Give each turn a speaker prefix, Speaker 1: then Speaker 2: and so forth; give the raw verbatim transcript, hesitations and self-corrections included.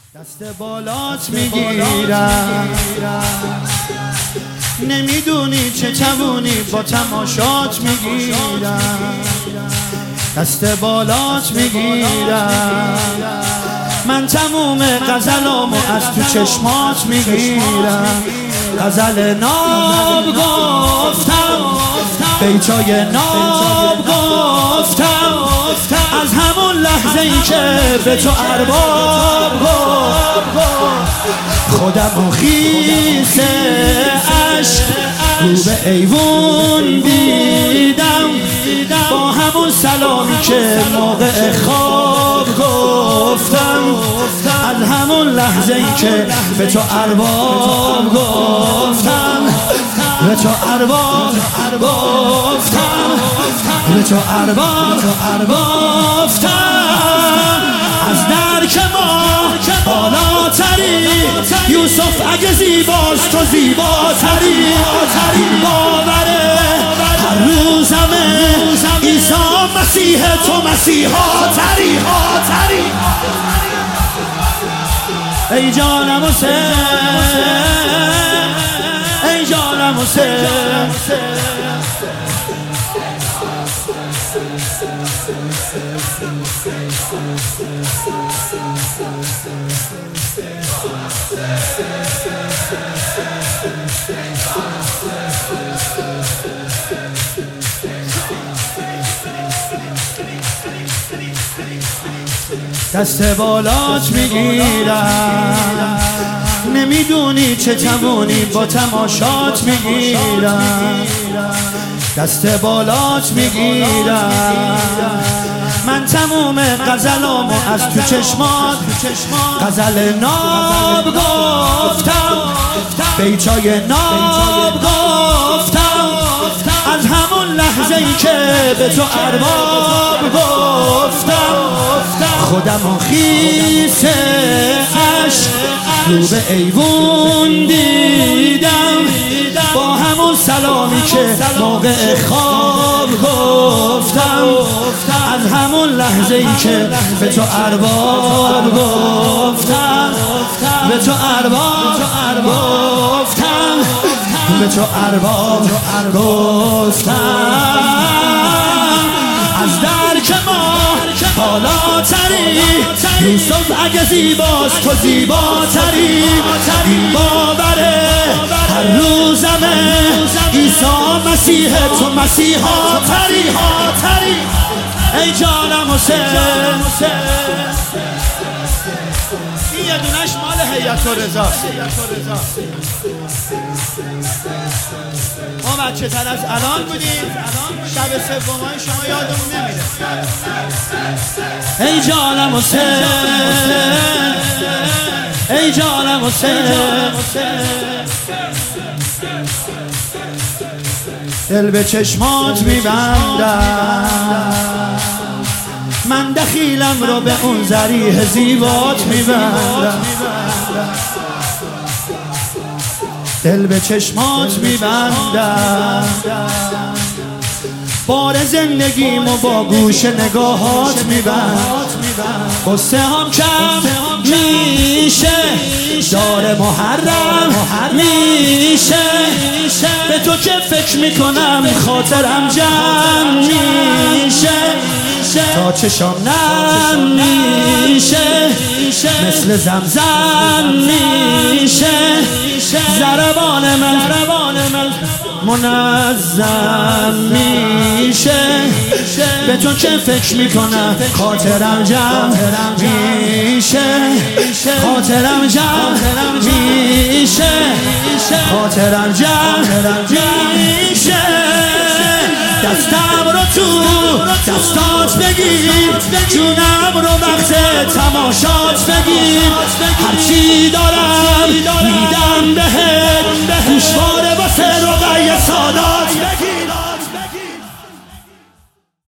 Speaker 1: دست بالات میگیرم، نمیدونی چه توونی با تماشات میگیرم. دست بالات میگیرم، من تموم غزلامو از تو چشمات میگیرم. غزل ناب گفتم، بیتای ناب گفتم، از همون لحظه ای که به تو ارباب گفت، خودم و خیس عشق رو به ایوون دیدم، با همون سلامی که موقع خواب گفتم. از همون لحظه ای که به تو ارباب گفتم، به تو ارباب گفتم، به تو ارباب گفتم. از درک ما بالاتری، یوسف اگه زیباست تو زیباتری. این باوره هر روزمه، عیسی مسیح تو مسیحا تری. ای جانم حسین، ای جانم حسین، دست بالات میگیرم، نمیدونی چه توونی با تماشات میگیرم. دست بالات میگیرم، من تموم غزلامو از تو چشمات. غزل ناب گفتم، بیتای ناب گفتم، از همون لحظه ای که به تو ارباب گفتم. خودم و خیس عشق رو به ایوون دیدم، با همون سلامی که موقع خواب گفتم. از همون لحظه ای که به تو ارباب گفتم، به تو ارباب گفتم، به تو ارباب گفتم. از درک ما بالاتری، یوسف اگه زیباست تو زیباتری. این باوره هر روزمه، عیسی مسیح تو مسیحا تری. ای جانم حسین، این یه دونش مال هیئت الرضا. ما بچه تر از الان بودیم، شب سومای شما یادمون نمیره. ای جانم حسین، ای جانم حسین، دل به چشمات میبندم، من دخیلم رو به اون ذریح زیبات میبندم. دل به چشمات میبندم، بار زندگیمو با گوش نگاهات میبندم. قصه هم کم میشه، دار محرم میشه، به تو که فکر میکنم خاطرم جمع میشه. تا چشام نم میشه، مثل زمزم میشه، ضربان من منظم میشه. به تو که فکر میکنم خاطرم جمع میشه، خاطرم جمع میشه، خاطرم جمع میشه. دستم رو تو دستات بگیر، جونم رو وقت تماشات بگیر. هرچی دارم